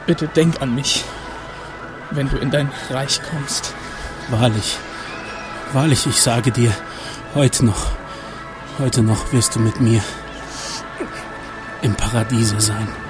Bitte denk an mich, wenn du in dein Reich kommst. Wahrlich, wahrlich, ich sage dir, heute noch wirst du mit mir im Paradiese sein.